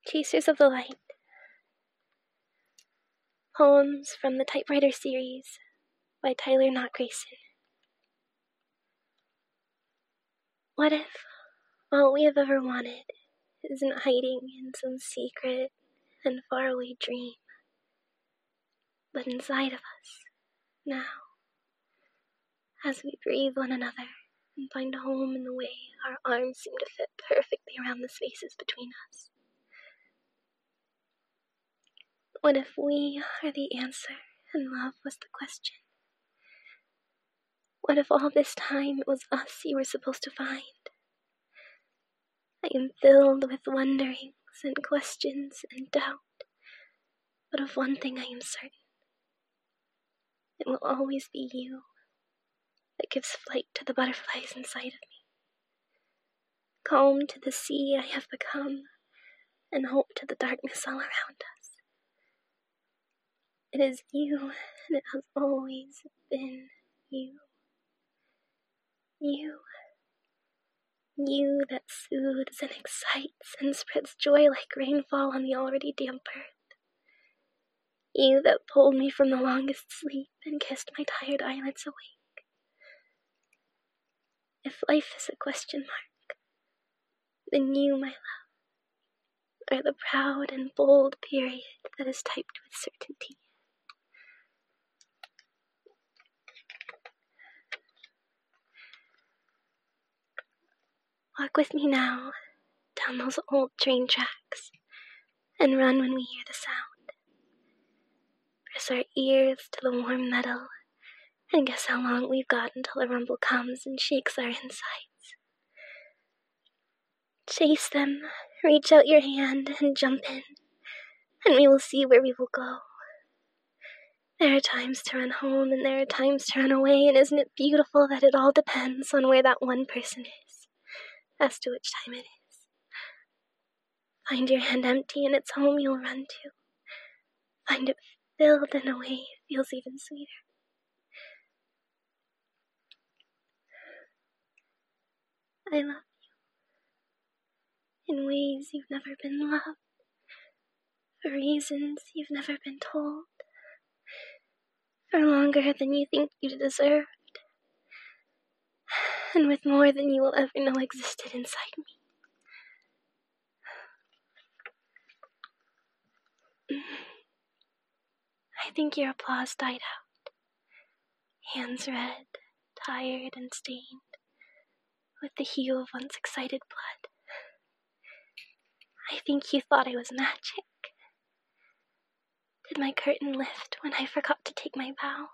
Chasers of the Light. Poems from the Typewriter series by Tyler Knott Grayson. What if all we have ever wanted isn't hiding in some secret and faraway dream, but inside of us, now, as we breathe one another and find a home in the way our arms seem to fit perfectly around the spaces between us? What if we are the answer and love was the question? What if all this time it was us you were supposed to find? I am filled with wonderings and questions and doubt, but of one thing I am certain. It will always be you that gives flight to the butterflies inside of me, calm to the sea I have become, and hope to the darkness all around us. It is you, and it has always been you. You that soothes and excites and spreads joy like rainfall on the already damp earth. You that pulled me from the longest sleep and kissed my tired eyelids awake. If life is a question mark, then you, my love, are the proud and bold period that is typed with certainty. Walk with me now down those old train tracks and run when we hear the sound. Press our ears to the warm metal and guess how long we've got until the rumble comes and shakes our insides. Chase them, reach out your hand and jump in, and we will see where we will go. There are times to run home and there are times to run away, and isn't it beautiful that it all depends on where that one person is, as to which time it is. Find your hand empty and it's home you'll run to. Find it filled in a way it feels even sweeter. I love you in ways you've never been loved, for reasons you've never been told, for longer than you think you deserved, and with more than you will ever know existed inside me. I think your applause died out, hands red, tired and stained, with the hue of once excited blood. I think you thought I was magic. Did my curtain lift when I forgot to take my bow?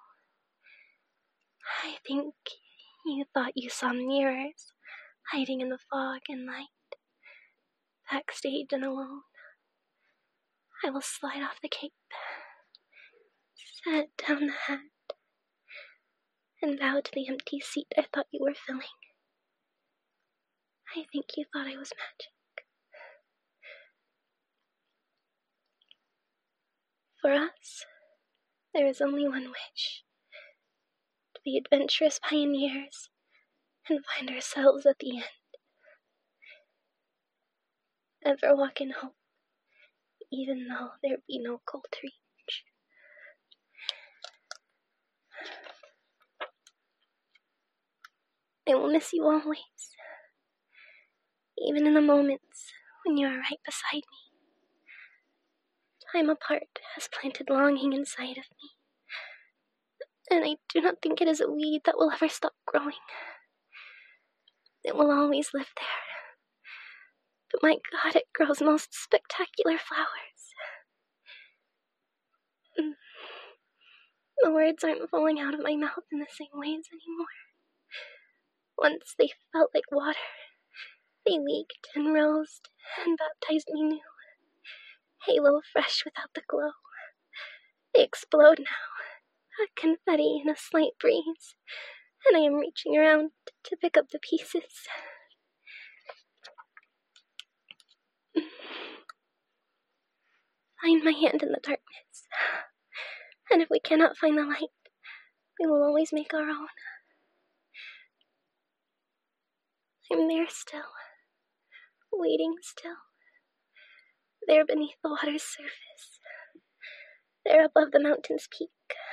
I think you thought you saw mirrors hiding in the fog and light, backstage and alone. I will slide off the cape, set down the hat, and bow to the empty seat I thought you were filling. I think you thought I was magic. For us, there is only one wish: to be adventurous pioneers and find ourselves at the end. Ever walk in hope, even though there be no goal to reach. I will miss you always, even in the moments when you are right beside me. Time apart has planted longing inside of me, and I do not think it is a weed that will ever stop growing. It will always live there, but my God, it grows most spectacular flowers. The words aren't falling out of my mouth in the same ways anymore. Once they felt like water. They leaked and rose and baptized me new. Halo fresh without the glow. They explode now, a confetti in a slight breeze, and I am reaching around to pick up the pieces. Find my hand in the darkness, and if we cannot find the light, we will always make our own. I'm there still, waiting still. there beneath the water's surface. There above the mountain's peak.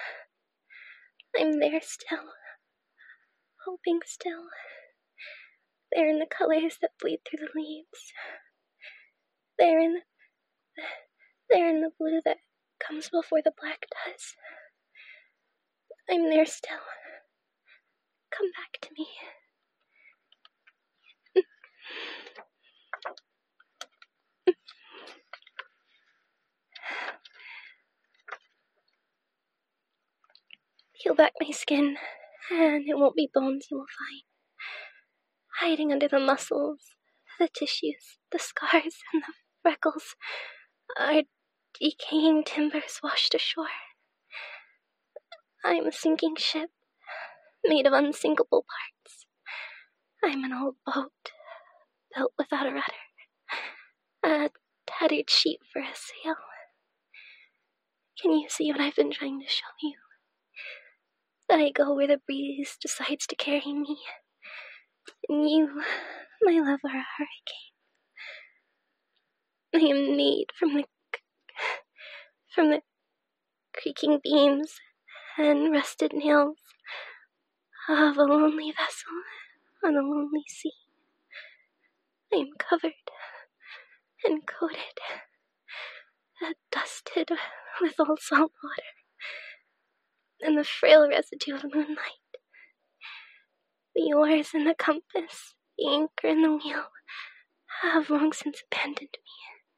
I'm there still, hoping still. There in the colors that bleed through the leaves. There in the blue that comes before the black does. I'm there still. Come back to me. Peel back my skin, and it won't be bones you will find. Hiding under the muscles, the tissues, the scars, and the freckles are decaying timbers washed ashore. I'm a sinking ship, made of unsinkable parts. I'm an old boat, built without a rudder, a tattered sheet for a sail. Can you see what I've been trying to show you? That I go where the breeze decides to carry me, and you, my love, are a hurricane. I am made from the creaking beams and rusted nails of a lonely vessel on a lonely sea. I am covered and coated, dusted with old salt water and the frail residue of moonlight. The oars and the compass, the anchor and the wheel have long since abandoned me.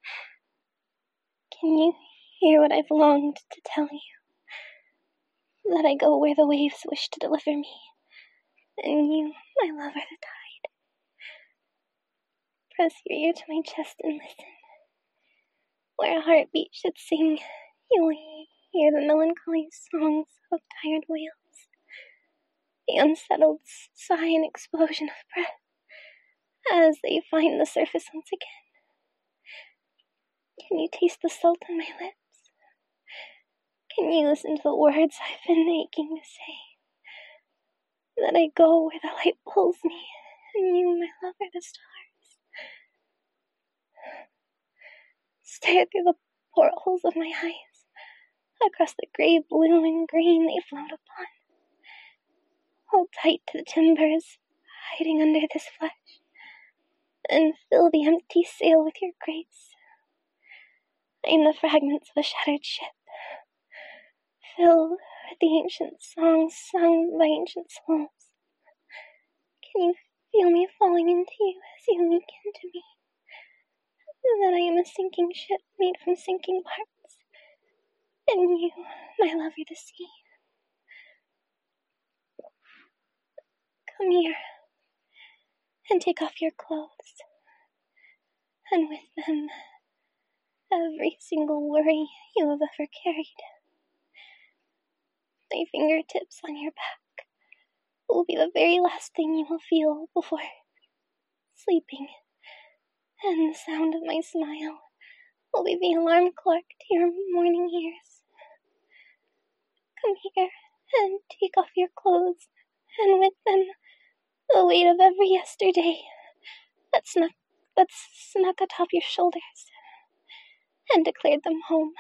Can you hear what I've longed to tell you? That I go where the waves wish to deliver me, and you, my love, are the tide. Press your ear to my chest and listen. Where a heartbeat should sing, you will hear the melancholy songs of tired whales, the unsettled sigh and explosion of breath as they find the surface once again. Can you taste the salt on my lips? Can you listen to the words I've been aching to say? That I go where the light pulls me, and you, my love, are the stars. Stare through the portholes of my eyes. Across the gray, blue, and green they float upon. Hold tight to the timbers, hiding under this flesh, and fill the empty sail with your grace. I am the fragments of a shattered ship, filled with the ancient songs sung by ancient souls. Can you feel me falling into you as you leak into me? That I am a sinking ship made from sinking parts, and you, my love, are the sea. Come here, and take off your clothes, and with them, every single worry you have ever carried. My fingertips on your back will be the very last thing you will feel before sleeping, and the sound of my smile will be the alarm clock to your morning ears. Come here and take off your clothes, and with them, the weight of every yesterday that's snuck atop your shoulders, and declared them home.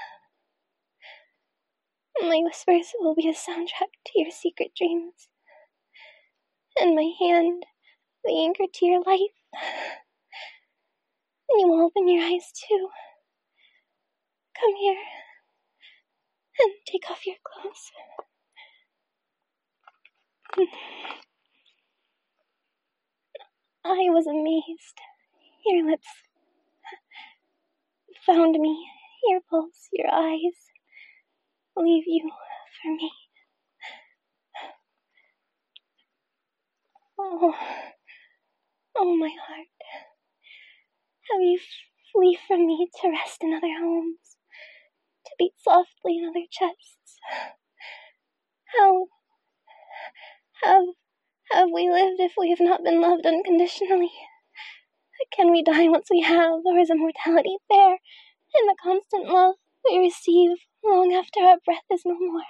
My whispers will be a soundtrack to your secret dreams, and my hand the anchor to your life. And you will open your eyes too. Come here and take off your clothes. I was amazed. Your lips found me, your pulse, your eyes leave you for me. Oh, oh my heart. How you flee from me to rest in other homes, to beat softly in other chests. How have we lived if we have not been loved unconditionally? Can we die once we have, or is immortality fair in the constant love we receive long after our breath is no more?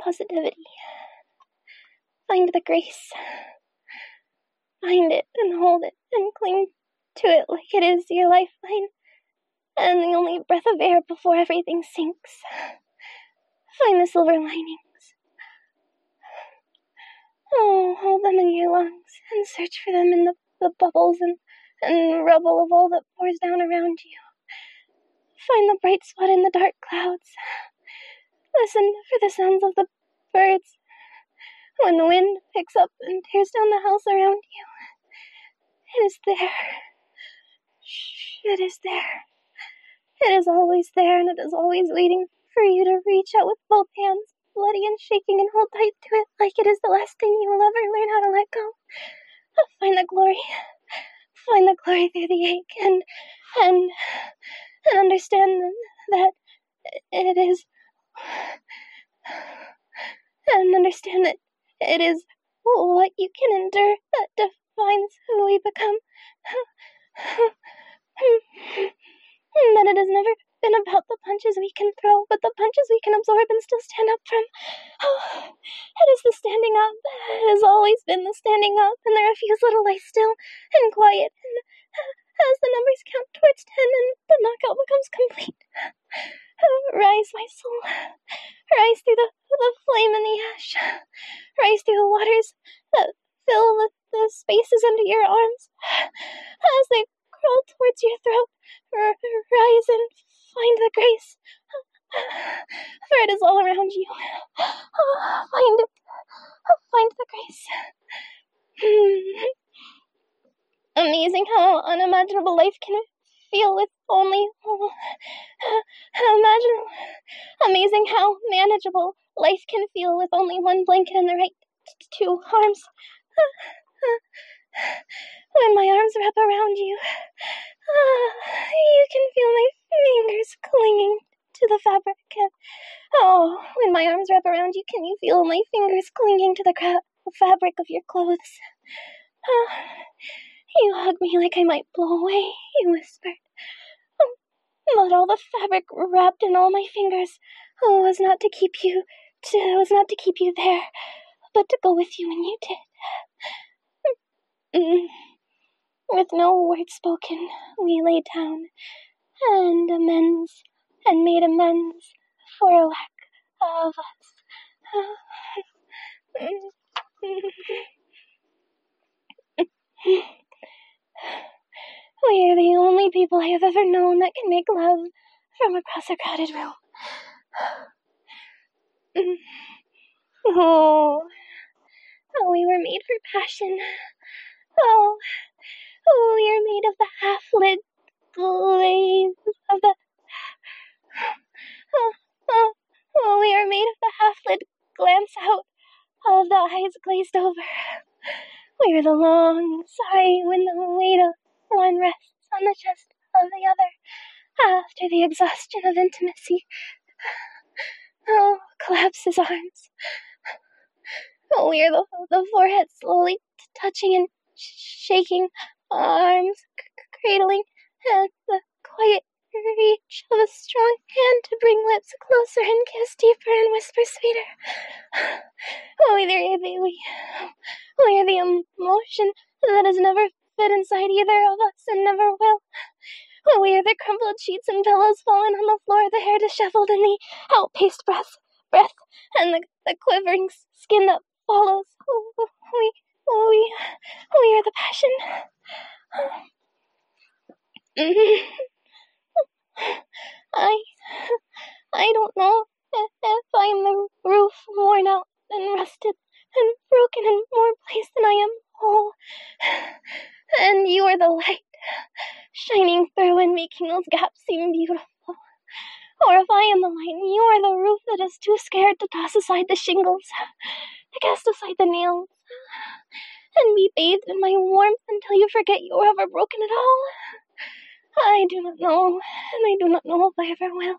positivity. Find the grace. Find it and hold it and cling to it like it is your lifeline and the only breath of air before everything sinks. Find the silver linings. Oh, hold them in your lungs and search for them in the bubbles and rubble of all that pours down around you. Find the bright spot in the dark clouds. Listen for the sounds of the birds. When the wind picks up and tears down the house around you, it is there. Shh, it is there. It is always there, and it is always waiting for you to reach out with both hands, bloody and shaking, and hold tight to it like it is the last thing you will ever learn how to let go. Find the glory. Find the glory through the ache, and understand that it is, and understand that it is what you can endure that defines who we become. That it has never been about the punches we can throw, but the punches we can absorb and still stand up from. It is the standing up. It has always been the standing up, and the refusal to lie still and quiet, and as the numbers count towards 10 and the knockout becomes complete. Rise, my soul. Rise through the flame and the ash. Rise through the waters that fill the spaces under your arms. As they crawl towards your throat, rise and find the grace. For it is all around you. Find it. Find the grace. Amazing how unimaginable life can feel with only amazing how manageable life can feel with only one blanket and the right two arms. When my arms wrap around you, you can feel my fingers clinging to the fabric. And, when my arms wrap around you, can you feel my fingers clinging to the fabric of your clothes? You hug me like I might blow away, you whispered. But all the fabric wrapped in all my fingers was not to keep you there, but to go with you when you did. With no word spoken, we lay down and made amends for a lack of us. We are the only people I have ever known that can make love from across a crowded room. We were made for passion. We are made of the half-lit glaze of the... we are made of the half-lit glance out of the eyes glazed over. We are the long sigh when the weight of one rests on the chest of the other after the exhaustion of intimacy. Collapses arms. We are the forehead slowly touching and shaking, arms cradling, and the quiet reach of a strong hand to bring lips closer and kiss deeper and whisper sweeter. We are the emotion that has never fit inside either of us and never will. We are the crumpled sheets and pillows fallen on the floor, the hair disheveled, and the outpaced breath, and the quivering skin that follows. We are the passion. I don't know if I'm the roof worn out and rusted and broken in more place than I am whole. And you are the light, shining through and making those gaps seem beautiful. Or if I am the light and you are the roof that is too scared to toss aside the shingles, to cast aside the nails, and be bathed in my warmth until you forget you were ever broken at all. I do not know, and I do not know if I ever will.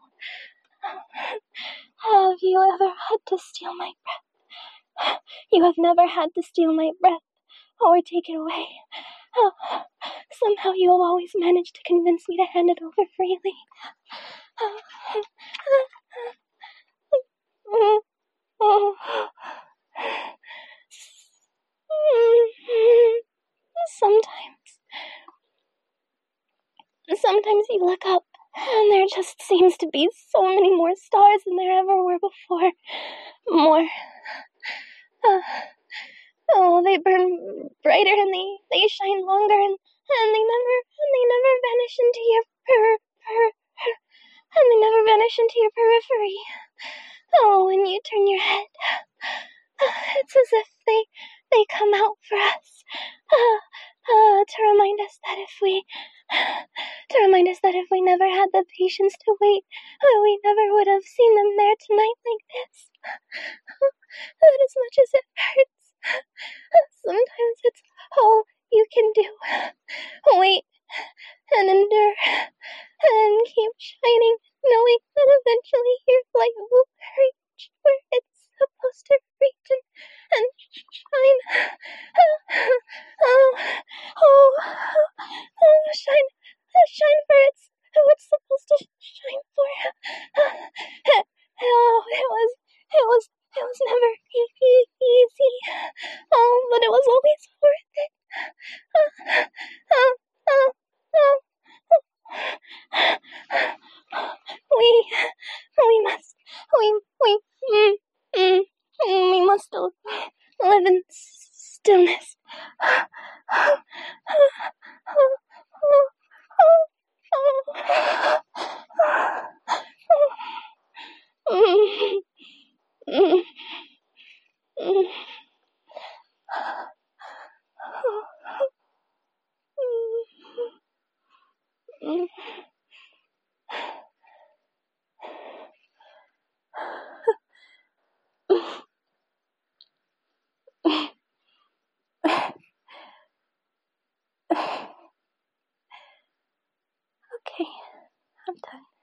Have you ever had to steal my breath? You have never had to steal my breath or take it away. Somehow you have always managed to convince me to hand it over freely. be so many more stars than there ever were before. More. Oh, they burn brighter and they shine longer and they never vanish into your and they never vanish into your periphery. Oh, when you turn your head, it's as if they come out for us, to remind us that if we never had the patience to wait, we never would have seen them there tonight like this. That as much as it hurts, sometimes it's all you can do. Wait and endure and keep shining, knowing that eventually your light will reach where it's supposed to reach and shine. Shine for who it's supposed to shine for. It was never easy. Oh, but it was always worth it. We must live in stillness. Okay, I'm done.